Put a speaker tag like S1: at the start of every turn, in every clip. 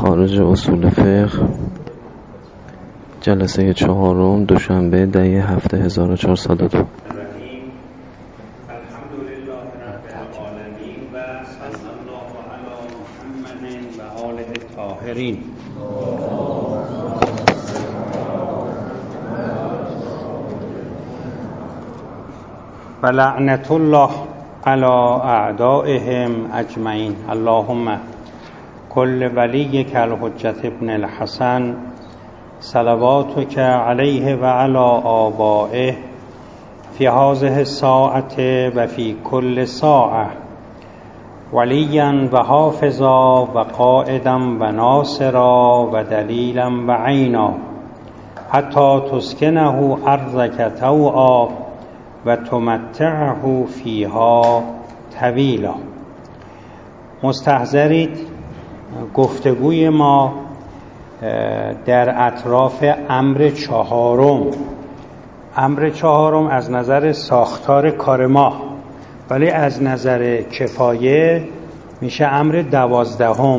S1: مخارج اصول فقه، جلسه 4 دوشنبه دهه 7 1402.
S2: و لعنت الله علی اعدائهم اجمعین. اللهم کل ولیک الحجة ابن الحسن صلواتک علیه و علی آبائه فی هذه الساعة و فی کل ساعة ولیا و حافظا و قائدا و ناصرا و دلیلا و عینا حتی تسکنه ارضک طوعا و تمتعه فیها طویلا. مستحضرید گفتگوی ما در اطراف امر چهارم از نظر ساختار کار ما، ولی از نظر کفایه میشه امر 12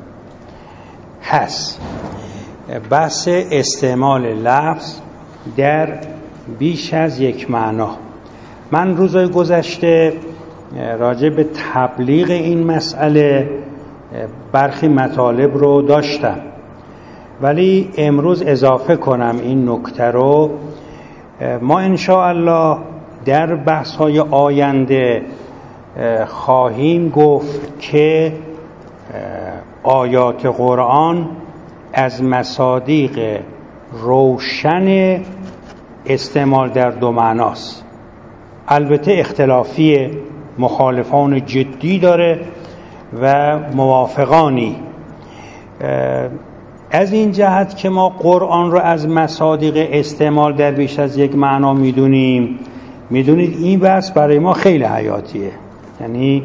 S2: هست. بحث استعمال لفظ در بیش از یک معنا. من روزهای گذشته راجع به تبلیغ این مسئله برخی مطالب رو داشتم، ولی امروز اضافه کنم این نکته رو. ما انشاءالله در بحث‌های آینده خواهیم گفت که آیات قرآن از مصادیق روشن استعمال در 2 معناست. البته اختلافی، مخالفان جدی داره و موافقانی. از این جهت که ما قرآن رو از مصادیق استعمال در بیش از یک معنا میدونیم، میدونید این بحث برای ما خیلی حیاتیه. یعنی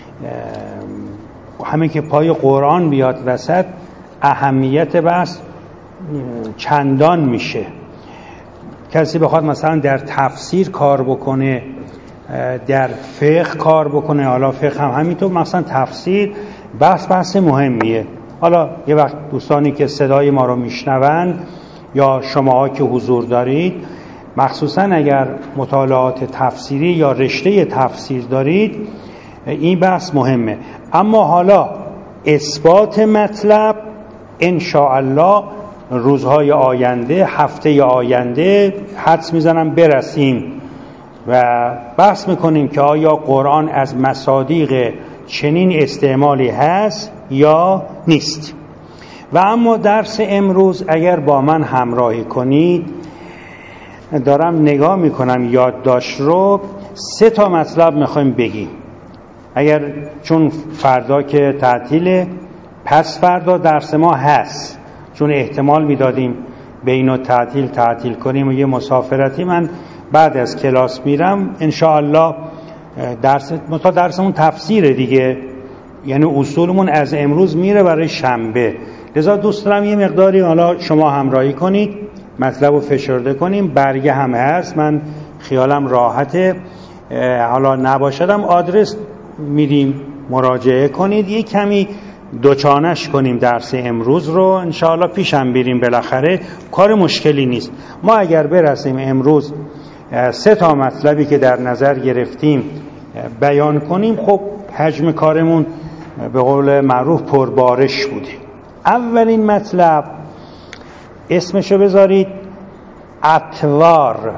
S2: همین که پای قرآن بیاد وسط، اهمیت بحث چندان میشه. کسی بخواد مثلا در تفسیر کار بکنه، در فقه کار بکنه، حالا فقه هم همینطور، مثلا تفسیر بحث مهمیه. حالا یه وقت دوستانی که صدای ما رو میشنوند یا شماها که حضور دارید، مخصوصا اگر مطالعات تفسیری یا رشته تفسیر دارید، این بحث مهمه. اما حالا اثبات مطلب انشاءالله روزهای آینده، هفته آینده حدس میزنم برسیم و بحث میکنیم که آیا قرآن از مصادیق چنین استعمالی هست یا نیست. و اما درس امروز اگر با من همراهی کنید، دارم نگاه میکنم یادداشت رو، 3 مطلب میخوایم بگیم. اگر چون فردا که تعطیله، پس فردا درس ما هست، چون احتمال میدادیم به اینو تعطیل کنیم و یه مسافرتی، من بعد از کلاس میرم انشاءالله. درسمون تفسیره دیگه، یعنی اصولمون از امروز میره برای شنبه. لذا دوست دارم یه مقداری حالا شما همراهی کنید، مطلب رو فشرده کنیم. برگه هم هست، من خیالم راحته. حالا نباشدم آدرس میدیم، مراجعه کنید، یه کمی دوچانش کنیم درس امروز رو انشاءالله، پیشم بریم. بالاخره کار مشکلی نیست. ما اگر برسیم امروز 3 مطلبی که در نظر گرفتیم بیان کنیم، خب حجم کارمون به قول معروف پربارش بوده. اولین مطلب اسمشو بذارید اطوار.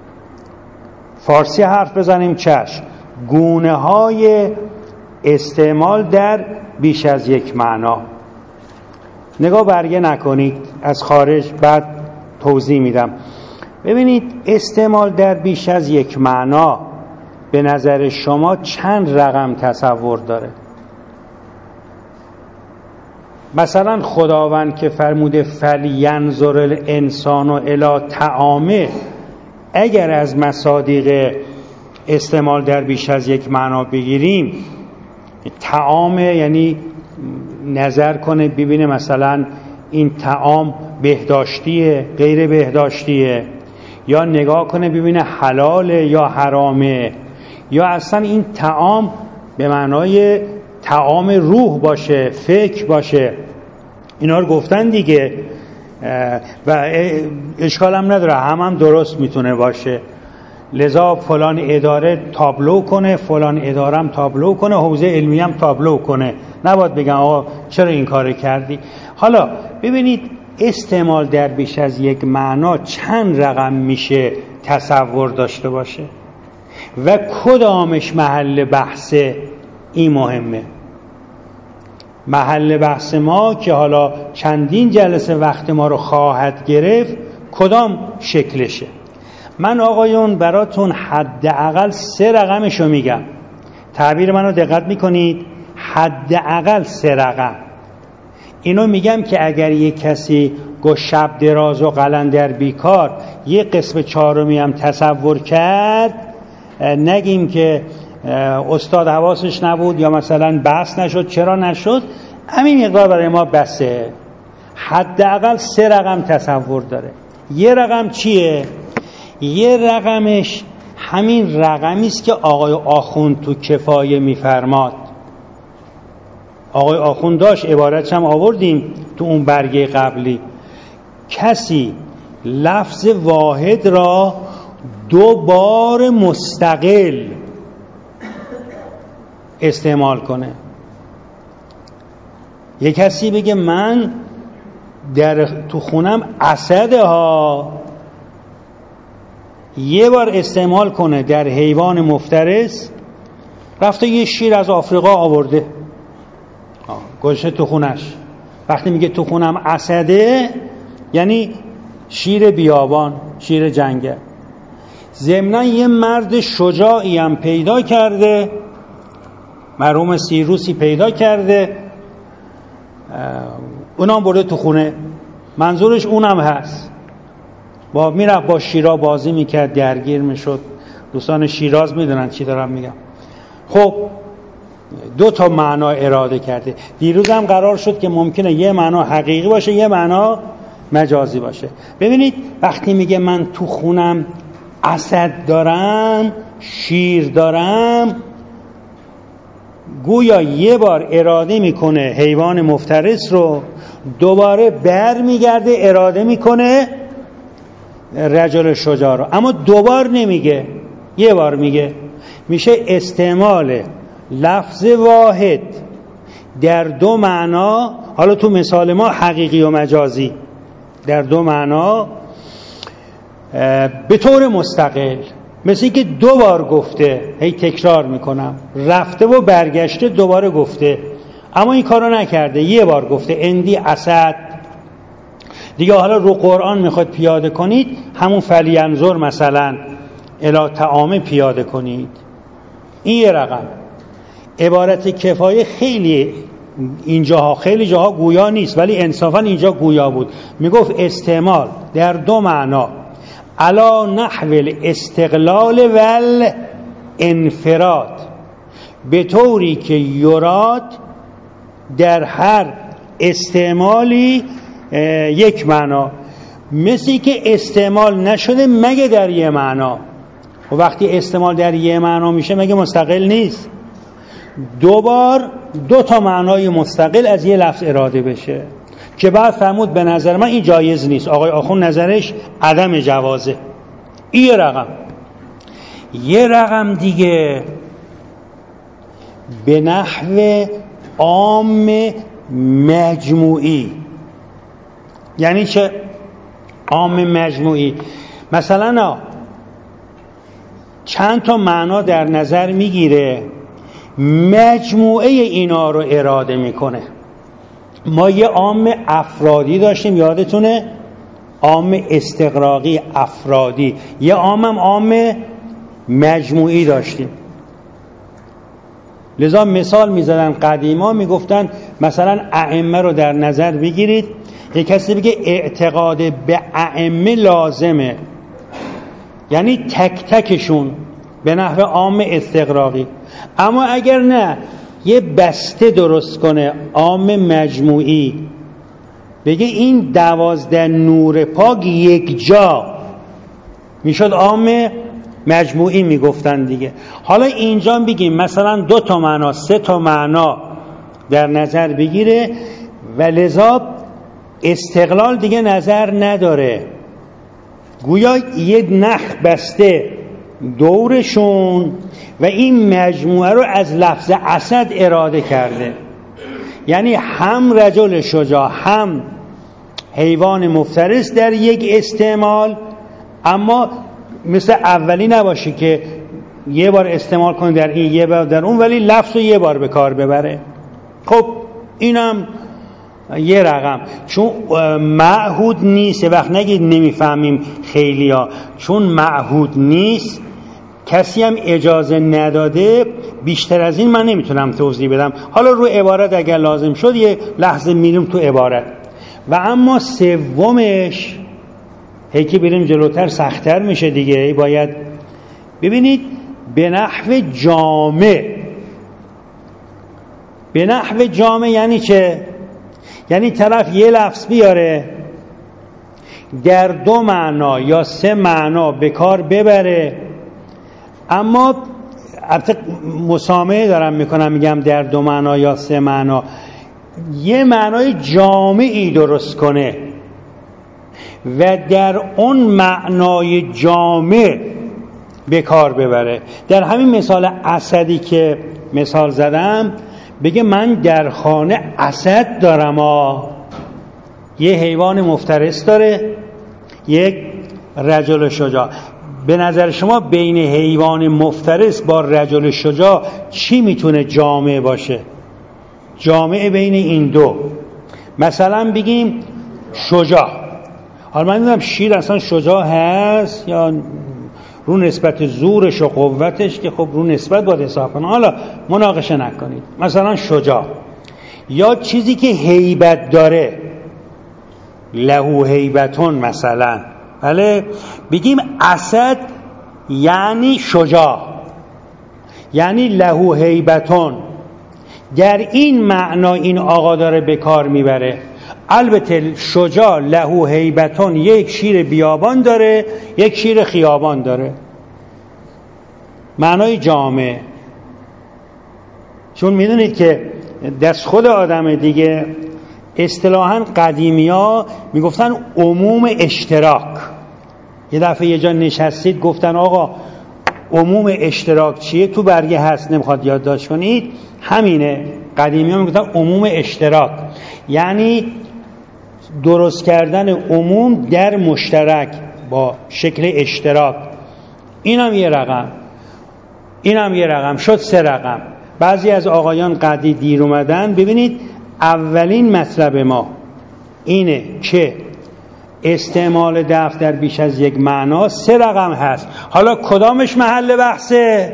S2: فارسی حرف بزنیم چشم. گونه های استعمال در بیش از یک معنا. نگاه برگه نکنید، از خارج بعد توضیح میدم. ببینید استعمال در بیش از یک معنا به نظر شما چند رقم تصور داره؟ مثلا خداوند که فرموده فلینظر الانسان الی طعامه، اگر از مصادیق استعمال در بیش از یک معنا بگیریم، طعام یعنی نظر کنه ببینه مثلا این طعام بهداشتیه غیر بهداشتیه، یا نگاه کنه ببینه حلاله یا حرامه، یا اصلا این طعام به معنای طعام روح باشه، فکر باشه. اینا رو گفتن دیگه و اشکال هم نداره، هم درست میتونه باشه. لذا فلان اداره تابلو کنه، فلان اداره هم تابلو کنه، حوزه علمی هم تابلو کنه، نباید بگن آقا چرا این کار کردی. حالا ببینید استعمال در بیش از یک معنا چند رقم میشه تصور داشته باشه و کدامش محل بحثه. این مهمه. محل بحث ما که حالا چندین جلسه وقت ما رو خواهد گرفت کدام شکلشه. من آقایون براتون حداقل 3 رقمشو میگم. تعبیر منو دقت میکنید، حداقل 3 رقم. اینو میگم که اگر یک کسی گو شب دراز و قلندر بیکار یه قسم 4 هم تصور کرد، نگیم که استاد حواسش نبود یا مثلا بحث نشد. چرا نشد؟ همین مقدار برای ما بسه. حداقل 3 رقم تصور داره. یه رقم چیه؟ یه رقمش همین رقمی است که آقای آخوند تو کفایه میفرماد. آقای آخوند داشت، عبارتش هم آوردیم تو اون برگه قبلی. کسی لفظ واحد را 2 بار مستقل استعمال کنه. یک کسی بگه من تو خونم اسده ها، یه بار استعمال کنه در حیوان مفترس، رفته یه شیر از آفریقا آورده گذاشته تو خونش. وقتی میگه تو خونم اسده یعنی شیر بیابان، شیر جنگل. ضمناً یه مرد شجاعی هم پیدا کرده، مرحوم سیروسی پیدا کرده، اونم برده تو خونه. منظورش اونم هست. میرفت با شیرا بازی میکرد، درگیر میشد. دوستان شیراز میدونن چی دارم میگم. خب 2 تا معنا اراده کرده. دیروز هم قرار شد که ممکنه یه معنا حقیقی باشه، یه معنا مجازی باشه. ببینید وقتی میگه من تو خونم اسد دارم، شیر دارم، گویا یه بار اراده میکنه حیوان مفترس رو، دوباره بر میگرده اراده میکنه رجل شجاع رو. اما 2 بار نمیگه، یه بار میگه. میشه استعمال لفظ واحد در 2 معنا. حالا تو مثال ما حقیقی و مجازی، در 2 معنا به طور مستقل. مثل اینکه 2 بار گفته، هی تکرار میکنم، رفته و برگشته دوباره گفته، اما این کارو نکرده، یه بار گفته اندی اسد دیگه. حالا رو قرآن میخواد پیاده کنید، همون فلینظر مثلا الی طعام پیاده کنید. این یه رقم. عبارت کفایه خیلی اینجاها، خیلی جاها گویا نیست، ولی انصافا اینجا گویا بود. میگفت استعمال در 2 معنا، علا نحو الاستقلال و الانفراد، به طوری که یراد در هر استعمالی یک معنا. مثلی که استعمال نشده مگه در یه معنا. و وقتی استعمال در یه معنا میشه مگه مستقل نیست؟ 2 بار 2 تا معنای مستقل از یه لفظ اراده بشه که بعد فرمود به نظر من این جایز نیست. آقای آخوند نظرش عدم جوازه. این یه رقم. یه رقم دیگه به نحو عام مجموعی. یعنی چه عام مجموعی؟ مثلا چند تا معنا در نظر میگیره، مجموعه اینا رو اراده میکنه. ما یه عام افرادی داشتیم، یادتونه؟ عام استغراقی افرادی. یه عام مجموعی داشتیم. لذا مثال میزدن قدیما، میگفتن مثلا ائمه رو در نظر بگیرید، یک کسی بگه اعتقاد به ائمه لازمه، یعنی تک تکشون به نحو عام استغراقی. اما اگر نه یه بسته درست کنه عام مجموعی، بگه این 12 نور پاک یک جا، میشد عام مجموعی میگفتن دیگه. حالا اینجا بگیم مثلا 2 تا معنا 3 تا معنا در نظر بگیره و لذا استقلال دیگه نظر نداره، گویا یه نخ بسته دورشون و این مجموعه رو از لفظ اسد اراده کرده. یعنی هم رجل شجاع هم حیوان مفترس در یک استعمال، اما مثل اولی نباشه که یه بار استعمال کنه در این یه بار در اون، ولی لفظ رو یه بار به کار ببره. خب اینم یه رقم، چون معهود نیست. وقت نگید نمیفهمیم خیلی ها، چون معهود نیست کسی هم اجازه نداده. بیشتر از این من نمیتونم توضیح بدم، حالا رو عبارت اگر لازم شد یه لحظه میریم تو عبارت. و اما سومش که بریم جلوتر سخت‌تر میشه دیگه، باید ببینید به نحو جامع. به نحو جامع یعنی چه؟ یعنی طرف یه لفظ بیاره در 2 معنا یا 3 معنا به کار ببره، اما مسامحه دارم میکنم میگم در 2 معنا یا 3 معنا، یه معنای جامعی درست کنه و در اون معنای جامع به کار ببره. در همین مثال اسدی که مثال زدم، بگه من در خانه اسد دارم. یه حیوان مفترس داره، یک رجل شجاع. به نظر شما بین حیوان مفترس با رجل شجاع چی میتونه جامع باشه؟ جامع بین این دو مثلا بگیم شجاع. حالا من میدونم شیر اصلا شجاع هست یا رو نسبت زورش و قوتش، که خب رو نسبت باید حساب کنه، حالا مناقشه نکنید. مثلا شجاع یا چیزی که هیبت داره، له هیبتون مثلا، بله بگیم اسد یعنی شجاع، یعنی له هیبتون. در این معنا این آقا داره به کار میبره. البته شجاع له هیبتون یک شیر بیابان داره، یک شیر خیابان داره، معنای جامع. چون میدونید که دست خود آدم دیگه اصطلاحاً قدیمی‌ها میگفتن عموم اشتراک. یه دفعه یه جا نشستید گفتن آقا عموم اشتراک چیه؟ تو برگه هست، نمیخواد یادداشت کنید. همینه، قدیمی‌ها میگفتن عموم اشتراک، یعنی درست کردن عموم در مشترک با شکل اشتراک. اینم یه رقم، اینم یه رقم، شد 3 رقم. بعضی از آقایان قدی دیر اومدن. ببینید اولین مطلب ما اینه که استعمال دفتر بیش از یک معنا 3 رقم هست. حالا کدامش محل بحثه؟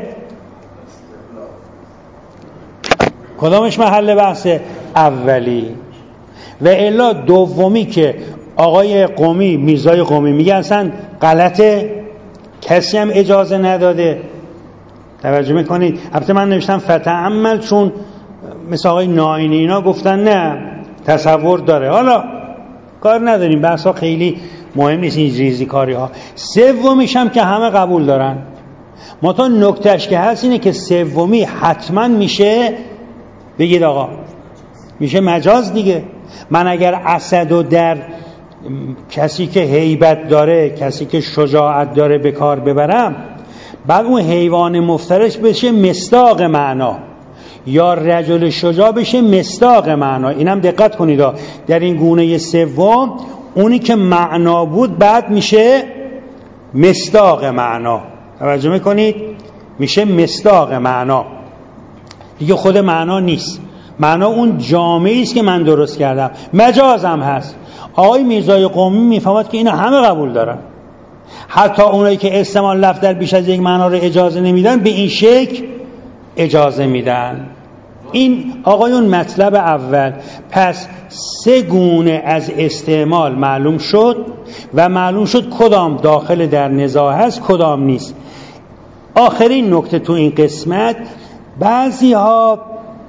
S2: کدامش محل بحثه؟ اولی. و الا دومی که آقای قمی، میرزای قمی میگه اصلا غلطه، کسی هم اجازه نداده. توجه میکنید؟ البته من نوشتم فتعمل، چون مثل آقای ناینی اینا گفتن نه تصور داره. حالا کار نداریم، بحثا خیلی مهم نیست این ریزی کاری ها. سومیش هم که همه قبول دارن، منتها نکتهش که هست اینه که سومی حتما میشه، بگید آقا میشه مجاز دیگه. من اگر اسدو در کسی که هیبت داره، کسی که شجاعت داره به کار ببرم، بعد اون حیوان مفترس بشه مصداق معنا، یا رجل شجاع بشه مصداق معنا. اینم دقت کنید در این گونه سوم اونی که معنا بود بعد میشه مصداق معنا. توجه میکنید؟ میشه مصداق معنا دیگه، خود معنا نیست. معنا اون جامعی است که من درست کردم. مجاز هم هست. آقای میرزای قمی میفهمد که اینا همه قبول دارن، حتی اونایی که استعمال لفظ در بیش از یک معنا رو اجازه نمیدن به این شکل اجازه میدن. این آقایون مطلب اول. پس 3 گونه از استعمال معلوم شد و معلوم شد کدام داخل در نزاع هست کدام نیست. آخرین نکته تو این قسمت، بعضی ها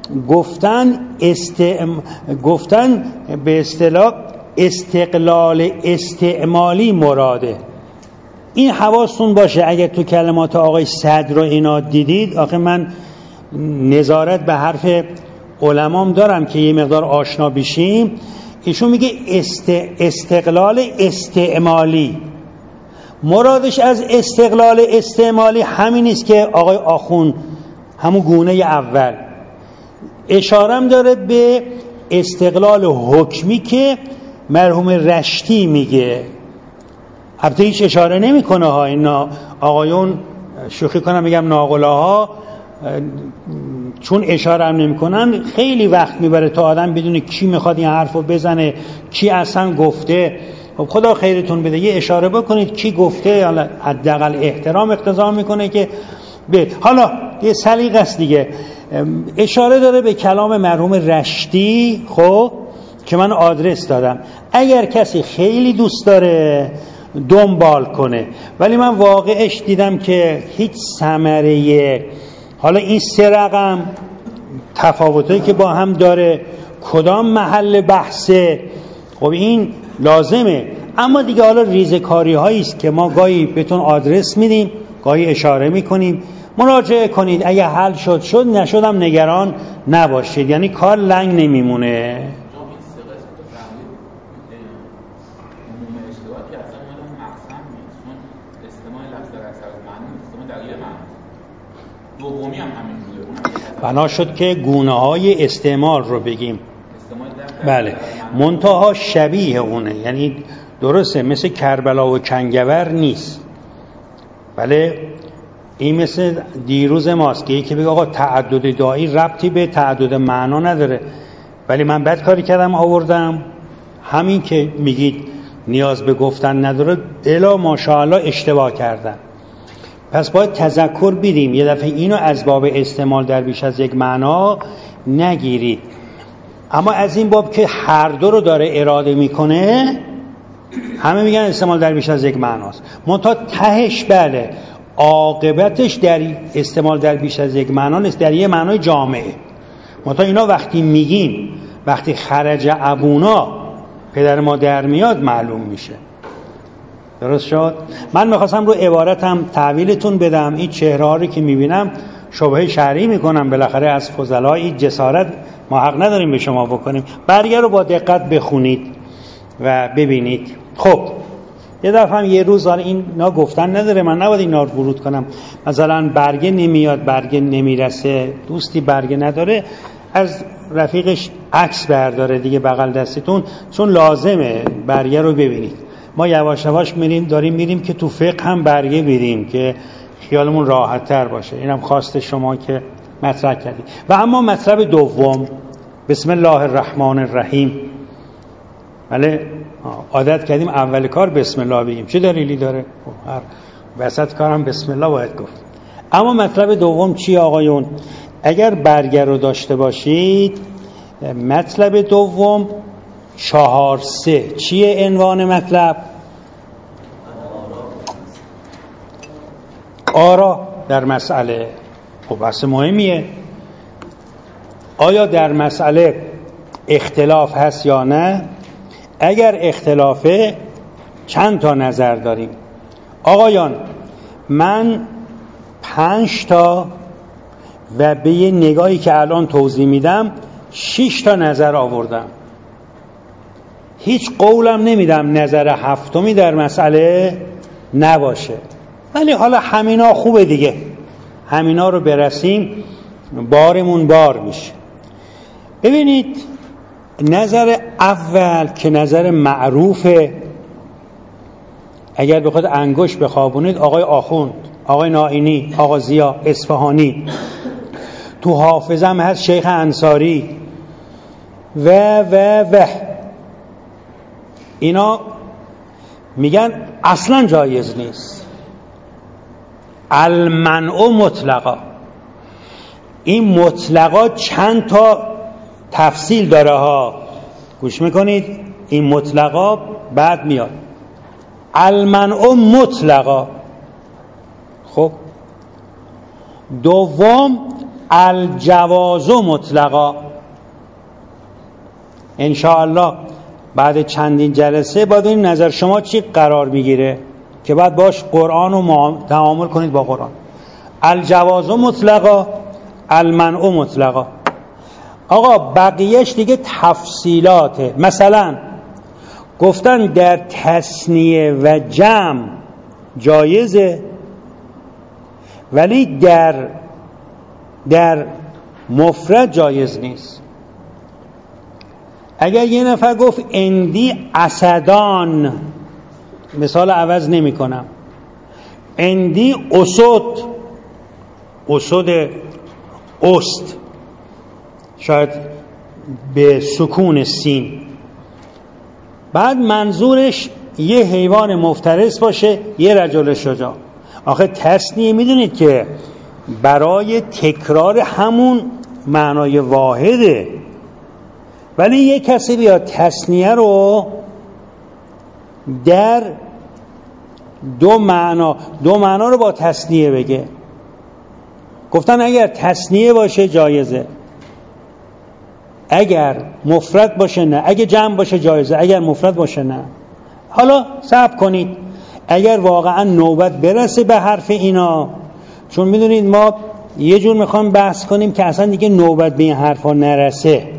S2: گفتن به اصطلاح استقلال استعمالی مراده. این حواستون باشه. اگر تو کلمات آقای صدر رو اینا دیدید، آخه من نظارت به حرف علمام دارم که یه مقدار آشنا بشیم، ایشون میگه استقلال استعمالی. مرادش از استقلال استعمالی همین نیست که آقای آخوند همون گونه اول اشارم داره به استقلال حکمی که مرحوم رشتی میگه. البته هیچ اشاره نمیکنه ها این آقایون، شوخی کنم میگم ناقلاها، چون اشاره هم نمیکنن خیلی وقت میبره تا آدم بدونه کی میخواد این حرفو بزنه، کی اصلا گفته. خب خدا خیرتون بده یه اشاره بکنید کی گفته، حالا حداقل احترام اقتضا میکنه که حالا یه سلیقه است دیگه. اشاره داره به کلام مرحوم رشتی، خب که من آدرس دادم، اگر کسی خیلی دوست داره دنبال کنه. ولی من واقعش دیدم که هیچ ثمره، حالا این 3 رقم تفاوتایی که با هم داره، کدام محل بحثه، خب این لازمه. اما دیگه حالا ریزکاری هایی است که ما گاهی بهتون آدرس میدیم، گاهی اشاره میکنیم، مراجعه کنید. اگه حل شد نشدم نگران نباشید، یعنی کار لنگ نمیمونه.
S3: دومی هم همین بوده.
S2: بنا شد که گونه های استعمال رو بگیم. بله، منتها شبیه اونه، یعنی درسته مثل کربلا و کنگور نیست. بله، این مثل دیروز ماست که یکی بگه آقا تعدد داعی ربطی به تعدد معنا نداره، ولی من بد کاری کردم آوردم. همین که میگید نیاز به گفتن نداره، الا ماشاءالله اشتباه کردم. پس باید تذکر بدیم یه دفعه اینو از باب استعمال در بیش از یک معنا نگیرید. اما از این باب که هر دو رو داره اراده میکنه، همه میگن استعمال در بیش از یک معناست. منتها تهش بله، عاقبتش در استعمال در بیش از یک معنا نیست، در یه معنای جامعه. منتها اینا وقتی میگیم، وقتی خرج ابونا پدر ما در میاد معلوم میشه. درست شد؟ من میخواستم رو عبارتم تحویلتون بدم. این چهره‌هایی که میبینم شبهه شرعی میکنم، بالاخره از فضلای جسارت ما حق نداریم به شما بکنیم. برگه رو با دقت بخونید و ببینید. خب یه دفعه هم یه روز اینا گفتن نداره، من نباید اینا رو ورود کنم. مثلا برگه نمیاد، برگه نمیرسه، دوستی برگه نداره، از رفیقش عکس برداره دیگه بغل دستتون، چون لازمه برگه رو ببینید. ما یواش یواش داریم میریم که تو فقه هم برگه بریم که خیالمون راحت تر باشه. اینم خواست شما که مطرح کردید. و اما مطلب دوم، بسم الله الرحمن الرحیم. بله، عادت کردیم اول کار بسم الله بگیم، چه دلیلی داره؟ هر وسط کارم بسم الله باید گفت. اما مطلب دوم چی آقایون؟ اگر برگه رو داشته باشید، مطلب دوم 4-3 چیه عنوان مطلب؟ آرا در مسئله. خب بحث مهمیه. آیا در مسئله اختلاف هست یا نه؟ اگر اختلافه چند تا نظر داریم آقایان؟ من 5 تا و به یه نگاهی که الان توضیح میدم 6 تا نظر آوردم. هیچ قولم نمیدم نظر 7می در مسئله نباشه، ولی حالا همینا خوبه دیگه، همینا رو برسیم بارمون بار میشه. ببینید نظر اول که نظر معروفه، اگر بخواد انگشت بخوابونید، آقای آخوند، آقای نائینی، آقا ضیا اصفهانی، تو حافظم هست شیخ انصاری و اینا میگن اصلا جایز نیست. المنع مطلقا. این مطلقا چند تا تفصیل داره ها، گوش میکنید؟ این مطلقا بعد میاد. المنع مطلقا. خب دوم الجواز مطلقا. انشاءالله بعد چندین جلسه باید این نظر شما چی قرار میگیره که بعد باش قرآن رو تعامل کنید با قرآن. الجواز مطلقا، المنع مطلقا. آقا بقیهش دیگه تفصیلاته. مثلا گفتن در تثنیه و جمع جایزه، ولی در مفرد جایز نیست. اگر یه نفر گفت اندی اسدان، مثال عوض نمی کنم، اندی اسد است، شاید به سکون سین، بعد منظورش یه حیوان مفترس باشه، یه رجل شجاع. آخه تثنیه میدونید که برای تکرار همون معنای واحده، ولی یه کسی بیاد تثنیه رو در دو معنا رو با تثنیه بگه. گفتن اگر تثنیه باشه جایزه، اگر مفرد باشه نه، اگر جمع باشه جایزه، اگر مفرد باشه نه. حالا صبر کنید اگر واقعا نوبت برسه به حرف اینا، چون میدونید ما یه جور میخوام بحث کنیم که اصلا دیگه نوبت به این حرفا نرسه،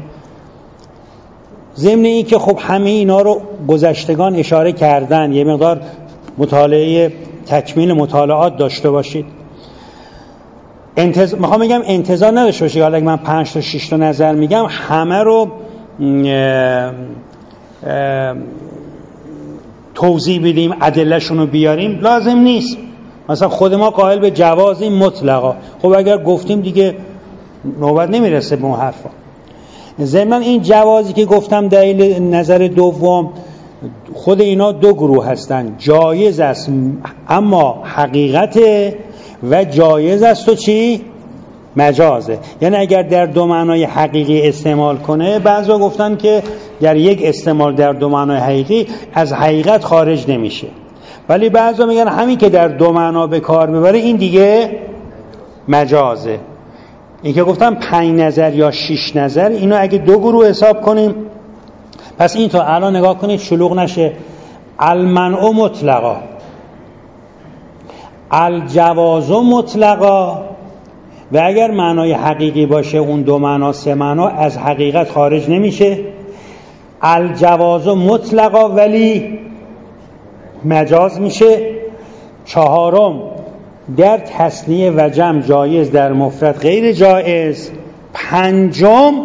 S2: ضمن این که خب همه اینا رو گذشتگان اشاره کردن، یه مقدار مطالعه تکمیل مطالعات داشته باشید. میخوام بگم انتظار نداشته باشید حالا اگه من 5 تا 6 تا نظر میگم همه رو توضیح بدیم، ادله‌شون رو بیاریم، لازم نیست. مثلا خود ما قائل به جواز این مطلقا، خب اگر گفتیم دیگه نوبت نمیرسه به اون حرفا. ضمن این جوازی که گفتم دلیل نظر دوم، خود اینا دو گروه هستن، جایز است اما حقیقته و جایز است و چی؟ مجازه. یعنی اگر در دو معنای حقیقی استعمال کنه، بعضا گفتن که در یک استعمال در دو معنای حقیقی از حقیقت خارج نمیشه، ولی بعضا میگن همین که در دو معنا به کار ببره این دیگه مجازه. این که گفتم 5 نظر یا 6 نظر، اینو اگه دو گروه حساب کنیم، پس این تا الان نگاه کنید شلوغ نشه. المنع مطلقا، الجواز مطلقا، و اگر معنای حقیقی باشه اون دو معنا 3 معنا از حقیقت خارج نمیشه. الجواز مطلقا ولی مجاز میشه. 4 در تثنیه و جمع جایز، در مفرد غیر جایز. 5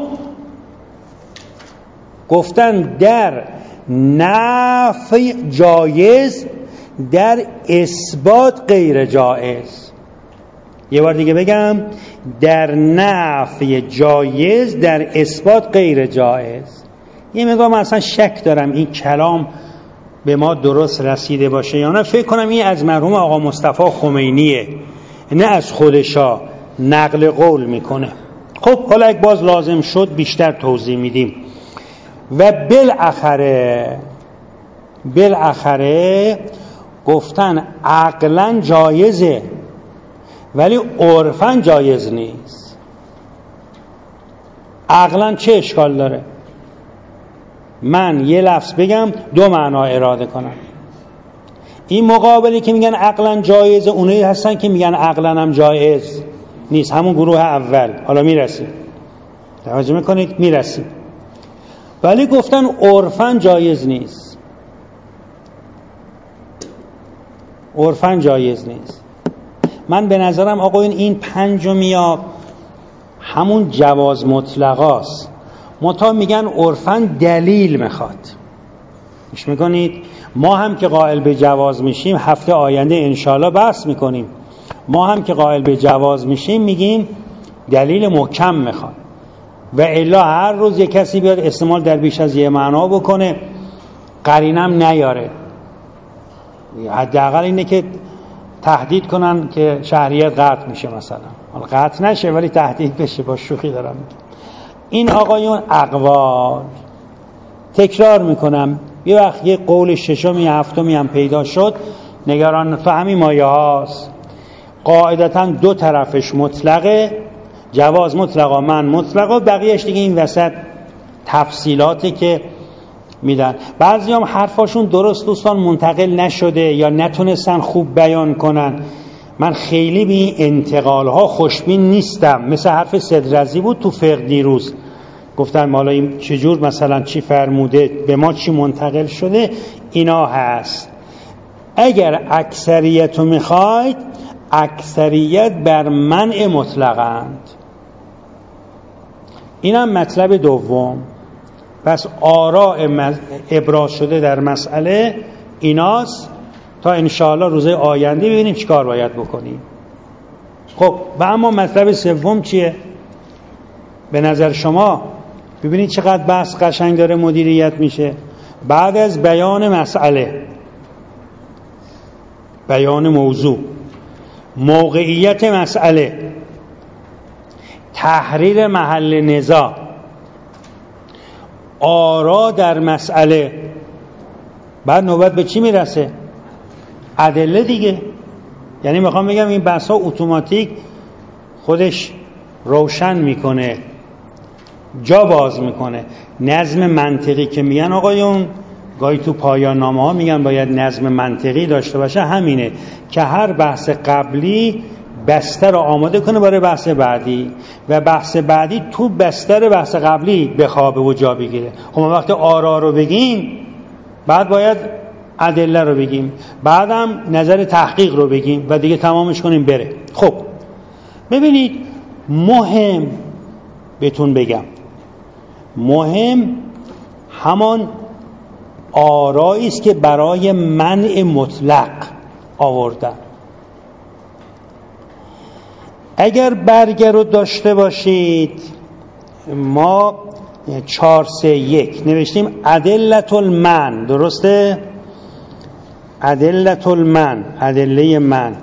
S2: گفتن در نفی جایز، در اثبات غیر جایز. یه بار دیگه بگم، در نفی جایز، در اثبات غیر جایز. یه مقدار من اصلا شک دارم این کلام به ما درست رسیده باشه یا نه. فکر کنم این از مرحوم آقا مصطفی خمینیه، نه از خودشا نقل قول میکنه. خب حالا اگه باز لازم شد بیشتر توضیح میدیم. و بالاخره گفتن عقلا جایزه ولی عرفا جایز نیست. عقلا چه اشکال داره من یه لفظ بگم 2 معنا اراده کنم؟ این مقابلی که میگن عقلا جایزه، اونایی هستن که میگن عقلا هم جایز نیست، همون گروه اول. حالا میرسیم، توجه میکنید، میرسیم. ولی گفتن عرفاً جایز نیست، عرفاً جایز نیست. من به نظرم آقا این 5 همون جواز مطلقاست، متا میگن عرفاً دلیل میخواد. گوش میکنید، ما هم که قائل به جواز میشیم هفته آینده انشالله بحث میکنیم، ما هم که قائل به جواز میشیم میگیم دلیل محکم میخواد. و الا هر روز یک کسی بیاد استعمال در بیش از یه معنا بکنه، قرینم نیاره. حداقل اینه که تهدید کنن که شهریت قطع میشه، مثلا حالا قطع نشه ولی تهدید بشه. با شوخی دارم میگم. این آقایون اقوال، تکرار میکنم، یه وقت یه قول 6 7 هم پیدا شد، نگران تو همین مایه هاست. قاعدتا 2 طرفش مطلقه، جواز مطلقا، من مطلقا، بقیهش دیگه این وسط تفصیلاتی که میدن. بعضی هم حرفاشون درست دوستان منتقل نشده یا نتونستن خوب بیان کنن. من خیلی به این انتقال ها خوشبین نیستم. مثل حرف صدرزی بود تو فقه دیروز، گفتن حالا این چجور مثلا چی فرموده، به ما چی منتقل شده، اینا هست. اگر اکثریت رو میخواید، اکثریت بر منع مطلقند. اینم مطلب دوم. پس آراء ابراز شده در مسئله ایناست تا انشاءالله روزه آینده ببینیم چی کار باید بکنیم. خب و اما مطلب سوم چیه؟ به نظر شما ببینید چقدر بحث قشنگ داره مدیریت میشه. بعد از بیان مسئله، بیان موضوع، موقعیت مسئله، تحریر محل نزاع، آرا در مسئله، بعد نوبت به چی میرسه؟ ادله دیگه. یعنی میخوام بگم این بحث ها اتوماتیک خودش روشن میکنه، جا باز میکنه. نظم منطقی که میگن آقایون، گاهی تو پایان نامه ها میگن باید نظم منطقی داشته باشه، همینه که هر بحث قبلی بستر رو آماده کنه برای بحث بعدی و بحث بعدی تو بستر بحث قبلی بخوابه و جا بگیره. خب ما وقتی آرا رو بگیم، بعد باید ادله رو بگیم، بعدم نظر تحقیق رو بگیم و دیگه تمامش کنیم بره. خب ببینید، مهم بهتون بگم، مهم همان آرایی است که برای منع مطلق آوردن. اگر برگه رو داشته باشید، ما 431 نوشتیم ادلة المنع، درسته؟ ادلة المنع، ادله منع.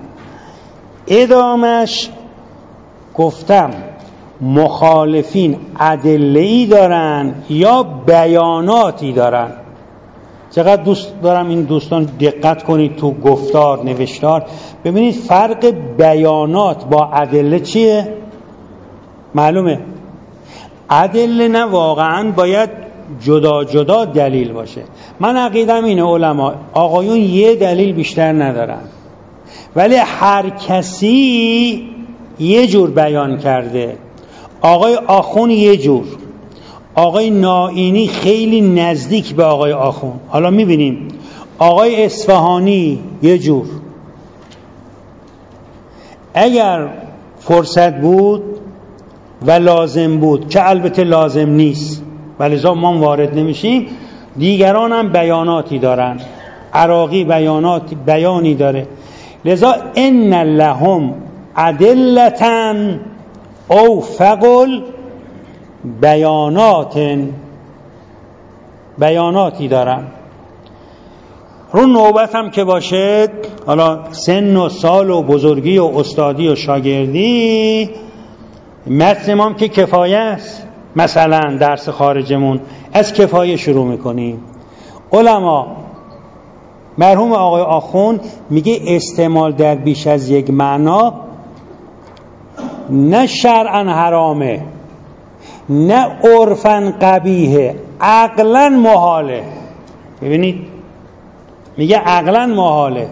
S2: ادامش گفتم مخالفین ادله‌ای دارن یا بیاناتی دارن. چقدر دوست دارم این دوستان دقت کنید تو گفتار، نوشتار، ببینید فرق بیانات با ادله چیه؟ معلومه ادله نه واقعا باید جدا جدا دلیل باشه. من عقیدم اینه علما آقایون یه دلیل بیشتر ندارن، ولی هر کسی یه جور بیان کرده. آقای آخون یه جور، آقای نائینی خیلی نزدیک به آقای آخون، حالا میبینیم آقای اصفهانی یه جور. اگر فرصت بود و لازم بود، که البته لازم نیست ولذا ما وارد نمیشیم، دیگران هم بیاناتی دارن. عراقی بیانی داره، لذا ان لهم ادلة او فقل بیاناتی دارن. رو نوبت هم که باشه، حالا سن و سال و بزرگی و استادی و شاگردی، متن ما که کفایه است. مثلا درس خارجمون از کفایه شروع میکنیم. علما، مرحوم آقای آخون میگه استعمال در بیش از یک معنا نه شرعاً حرامه، نه عرفاً قبیحه، عقلاً محاله. ببینید میگه عقلاً محاله،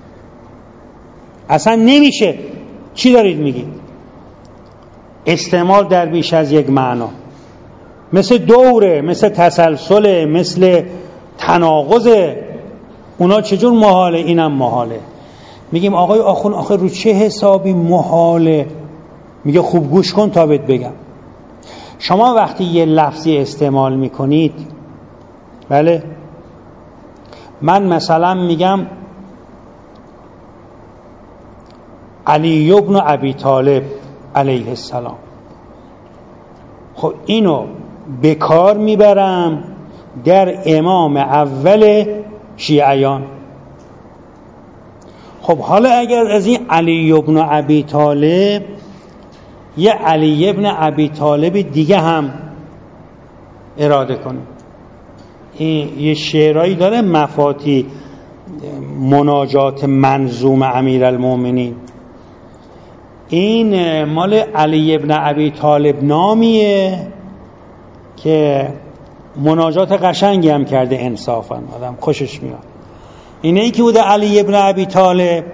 S2: اصلا نمیشه. چی دارید میگید؟ استعمال در بیش از یک معنا، مثل دوره، مثل تسلسله، مثل تناقضه. اونا چجور محاله؟ اینم محاله. میگیم آقای آخون آخه رو چه حسابی محاله؟ میگه خوب گوش کن تا بهت بگم. شما وقتی یه لفظی استعمال میکنید، بله، من مثلا میگم علی ابن ابی طالب علیه السلام، خب اینو به کار میبرم در امام اول شیعیان. خب حالا اگر از این علی ابن ابی طالب یه علی ابن ابی طالب دیگه هم اراده کنیم، این یه شعرهایی داره، مفاتی مناجات منظوم امیرالمومنین، این مال علی ابن ابی طالب نامیه که مناجات قشنگی هم کرده، انصافا آدم خوشش میاد. اینه ای که بوده علی ابن ابی طالب،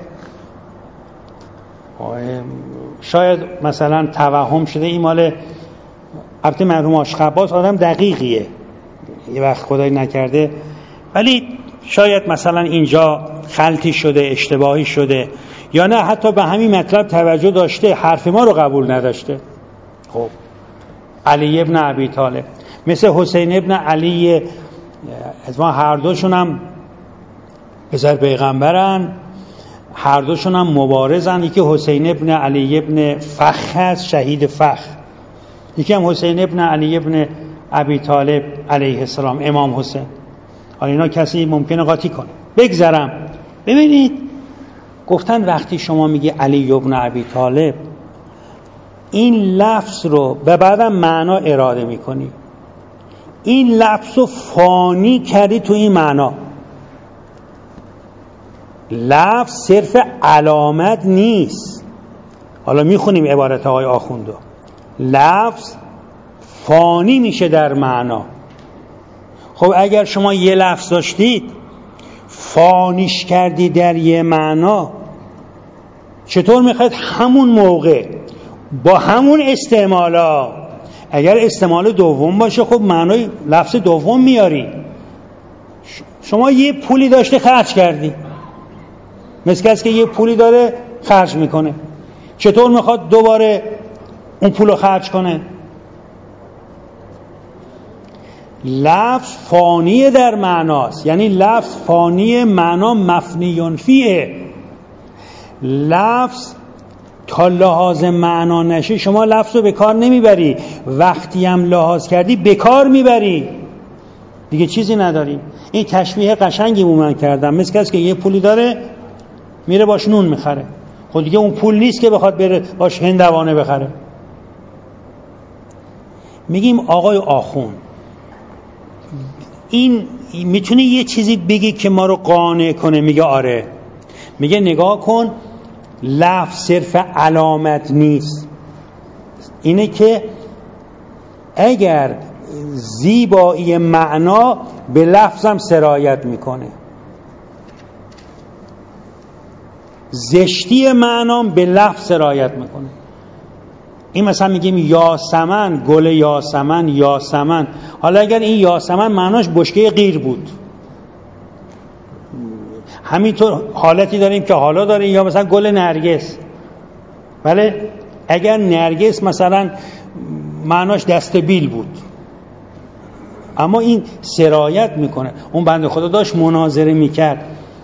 S2: شاید مثلا توهم شده این مال البته مرحوم عاشق عباس آدم دقیقیه، یه وقت خدای نکرده، ولی شاید مثلا اینجا خلطی شده، اشتباهی شده، یا نه حتی به همین مطلب توجه داشته، حرف ما رو قبول نداشته. خب علی ابن ابی طالب مثل حسین ابن علی، از ما هر دوشون هم پسر پیغمبرن، هر دوشون هم مبارزن. یکی حسین ابن علی ابن فخ هست، شهید فخ، یکی هم حسین ابن علی ابن ابی طالب علیه السلام، امام حسین. حالا اینا کسی ممکنه قاطی کنه. بگذرم. ببینید گفتن وقتی شما میگی علی ابن ابی طالب، این لفظ رو به بعدم معنا اراده میکنی، این لفظ رو فانی کردی تو این معنا. لفظ صرف علامت نیست. حالا میخونیم عبارت آقای آخوندو. لفظ فانی میشه در معنا. خب اگر شما یه لفظ داشتید فانیش کردی در یه معنا، چطور میخواید همون موقع با همون استعمالا، اگر استعمال دوم باشه خب معنای لفظ دوم میاری. شما یه پولی داشته خرج کردی، مثل کسی که یه پولی داره خرج میکنه، چطور میخواد دوباره اون پولو خرج کنه؟ لفظ فانی در معناست، یعنی لفظ فانی، معنا مفنی فیه. لفظ تا لحاظ معنا نشه شما لفظ رو به کار نمیبری، وقتی هم لحاظ کردی به کار میبری، دیگه چیزی نداری. این تشبیه قشنگی من کردم، مثل کسی که یه پولی داره میره باش نون میخره، خب دیگه اون پول نیست که بخواد بره باش هندوانه بخره. میگیم آقای آخوند، این میتونه یه چیزی بگی که ما رو قانع کنه؟ میگه آره. میگه نگاه کن، لفظ صرف علامت نیست، اینه که اگر زیبایی معنا به لفظم سرایت میکنه، زشتی معنام به لفظ سرایت میکنه. این مثلا میگیم یاسمن، گل یاسمن، یاسمن. حالا اگر این یاسمن معناش بشکه قیر بود، همینطور حالتی داریم که حالا داریم، یا مثلا گل نرگس. بله اگر نرگس مثلا معناش دست بیل بود، اما این سرایت میکنه. اون بنده خدا داشت مناظره میکرد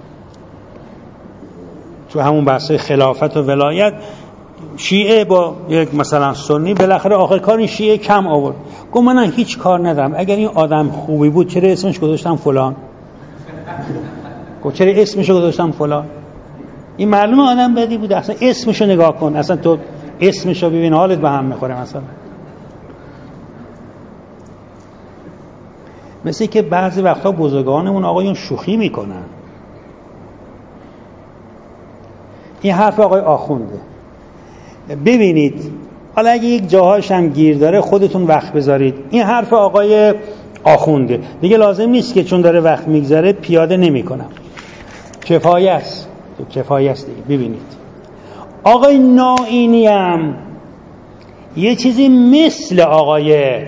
S2: تو همون بحث خلافت و ولایت، شیعه با یک مثلا سنی، بالاخره آخر کار این شیعه کم آورد، گفت من هیچ کار ندارم، اگر این آدم خوبی بود چرا اسمش گذاشتم فلان؟ گفت چرا اسمشو گذاشتم فلان؟ این معلومه آدم بدی بود، اصلا اسمشو نگاه کن، اصلا تو اسمشو ببین حالت به هم میخوره. مثلا مثل که بعضی وقتا بزرگانمون آقایون شوخی میکنن. این حرف آقای آخونده. ببینید حالا اگه یک جاهاش هم گیر داره خودتون وقت بذارید. این حرف آقای آخونده، دیگه لازم نیست که چون داره وقت میگذره پیاده نمی کنم، کفایه است دیگه. ببینید آقای نائینی هم یه چیزی مثل آقای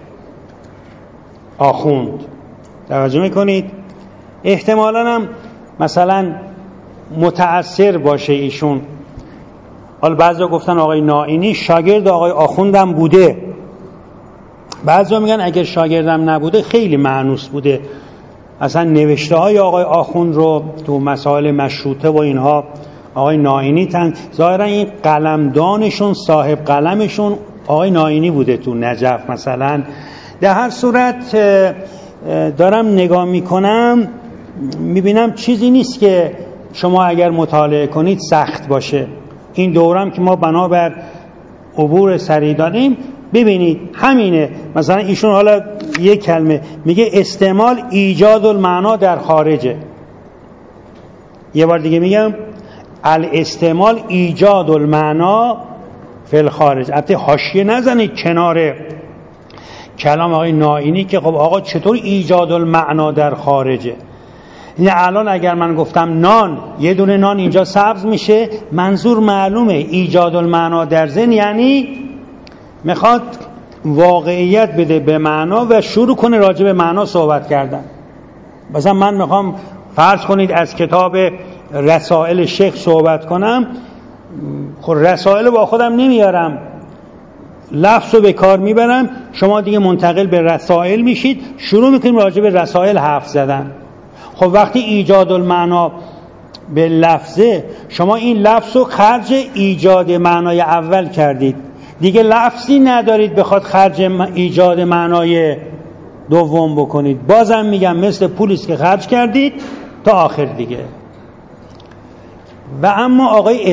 S2: آخوند، توجه میکنید، احتمالاً هم مثلا متأثر باشه ایشون. حالا بعضیا گفتن آقای نائینی شاگرد آقای آخوندم بوده، بعضیا میگن اگر شاگردم نبوده خیلی مانوس بوده. اصلا نوشته های آقای آخوند رو تو مسائل مشروطه و اینها آقای نائینی ظاهرا این قلمدانشون، صاحب قلمشون آقای نائینی بوده تو نجف مثلا. در هر صورت دارم نگاه میکنم میبینم چیزی نیست که شما اگر مطالعه کنید سخت باشه. این دورم که ما بنابر عبور سریع داریم، ببینید همینه. مثلا ایشون حالا یک کلمه میگه استعمال ایجاد المعنا در خارجه. یه بار دیگه میگم الاستعمال ایجاد المعنا فی الخارج. البته حاشیه نزنید کنار کلام آقای نائینی که خب آقا چطور ایجاد المعنا در خارجه؟ یعنی الان اگر من گفتم نان، یه دونه نان اینجا سبز میشه، منظور معلومه، ایجاد المعنا در ذهن یعنی میخواد واقعیت بده به معنا و شروع کنه راجع به معنا صحبت کردن. مثلا من میخوام فرض کنید از کتاب رسائل شیخ صحبت کنم، خب رسائل با خودم نمیارم، لفظ رو به کار میبرم، شما دیگه منتقل به رسائل میشید، شروع میکنیم راجع به رسائل حرف زدن. خب وقتی ایجاد المعنا به لفظه، شما این لفظ رو خرج ایجاد معنای اول کردید، دیگه لفظی ندارید بخواد خرج ایجاد معنای دوم بکنید. بازم میگم مثل پولیست که خرج کردید تا آخر دیگه. و اما آقای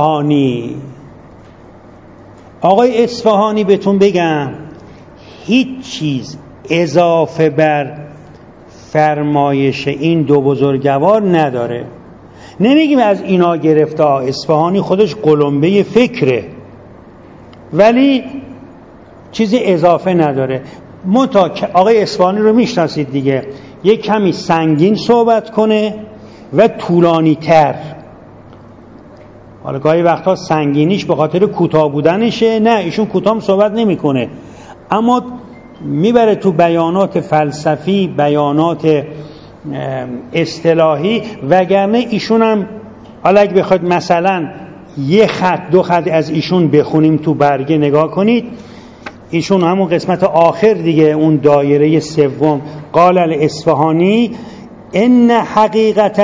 S2: اصفهانی بهتون بگم هیچ چیز اضافه بر فرمایش این دو بزرگوار نداره. نمیگیم از اینا گرفته، اصفهانی خودش قلمبه فکره ولی چیزی اضافه نداره. آقای اصفهانی رو میشناسید دیگه، یک کمی سنگین صحبت کنه و طولانی تر. حالا گاهی وقتا سنگینیش به خاطر کوتاه بودنشه، نه ایشون کوتاه صحبت نمیکنه، اما میبره تو بیانات فلسفی، بیانات اصطلاحی. وگرنه ایشون هم حالا اگه بخواید مثلا یه خط دو خط از ایشون بخونیم تو برگه نگاه کنید، ایشون همون قسمت آخر دیگه، اون دایره سوم، قال الاصفهانی ان حقیقت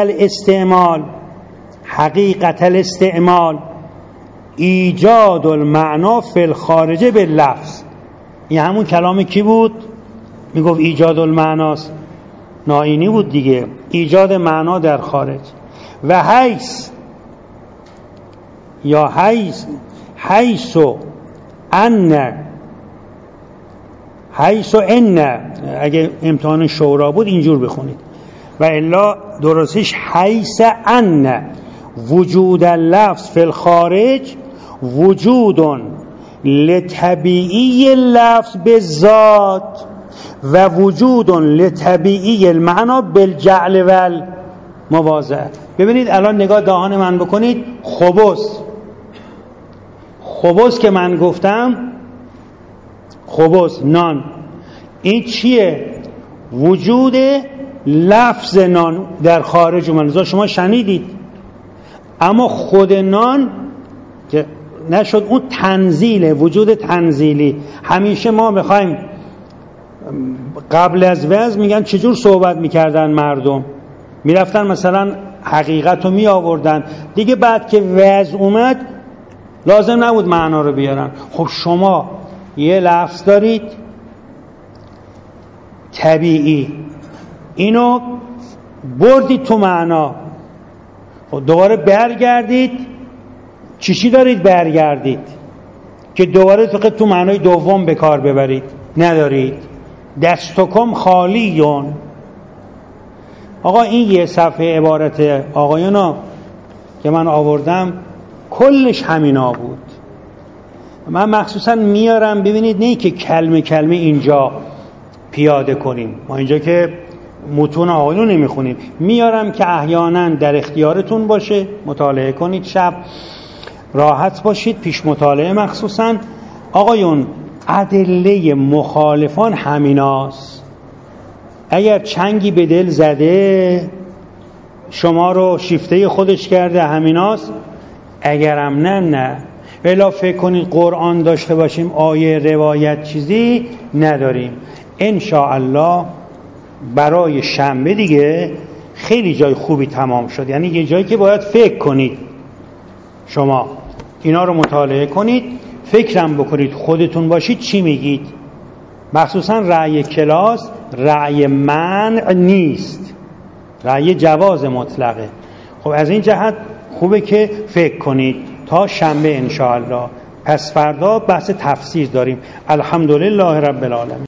S2: الاستعمال ایجاد المعنا فی الخارج باللفظ. این همون کلام کی بود؟ میگفت ایجاد المعناست، ناینی بود دیگه، ایجاد معنا در خارج. و حیث ان اگه امتحان شورا بود اینجور بخونید، و الا درستش حیث ان وجود اللفظ فی الخارج وجود لطبیعی اللفظ بالذات و وجود لطبیعی المعنا بالجعل والمواضع. ببینید الان نگاه دهان من بکنید، خبز که من گفتم، خبز نان، این چیه؟ وجود لفظ نان در خارج اومد، شما شنیدید، اما خود نان که نشد، اون تنزیله، وجود تنزیلی. همیشه ما بخوایم قبل از وعظ میگن چجور صحبت میکردن مردم، میرفتن مثلا حقیقت رو میآوردن دیگه، بعد که وعظ اومد لازم نبود معنا رو بیارن. خب شما یه لفظ دارید طبیعی، اینو بردید تو معنا، خب دوباره برگردید، چی دارید برگردید که دوباره تو معنای دوم به کار ببرید؟ ندارید. دستکم خالیون. آقا این یه صفحه عبارت آقایانا که من آوردم کلش همینا بود. من مخصوصا میارم ببینید، نه که کلمه کلمه اینجا پیاده کنیم، ما اینجا که متون آقایون نمیخونیم، میارم که احیانا در اختیارتون باشه، مطالعه کنید، شب راحت باشید پیش مطالعه. مخصوصا آقایون ادله مخالفان همیناست. اگر چنگی به دل زده شما رو شیفته خودش کرده همیناست، اگرم نه. بلا فکر کنید قرآن داشته باشیم، آیه روایت چیزی نداریم. انشاءالله برای شنبه دیگه خیلی جای خوبی تمام شد، یعنی یه جایی که باید فکر کنید، شما اینا رو مطالعه کنید، فکرم بکنید، خودتون باشید چی میگید. مخصوصا رأی کلاس رأی منع نیست، رأی جواز مطلقه. خب از این جهت خوبه که فکر کنید تا شنبه انشاءالله. پس فردا بحث تفسیر داریم. الحمدلله رب العالمین.